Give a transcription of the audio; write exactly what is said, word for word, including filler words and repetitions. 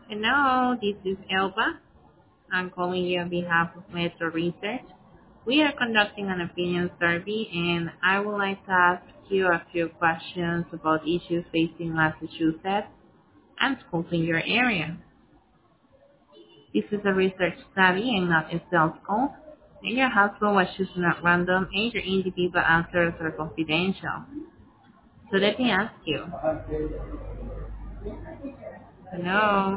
Hello, this is Elba. I'm calling you on behalf of Metro Research. We are conducting an opinion survey and I would like to ask you a few questions about issues facing Massachusetts and schools in your area. This is a research study and not a sales call. And your husband was chosen at random and your individual answers are confidential. So let me ask you. Hello.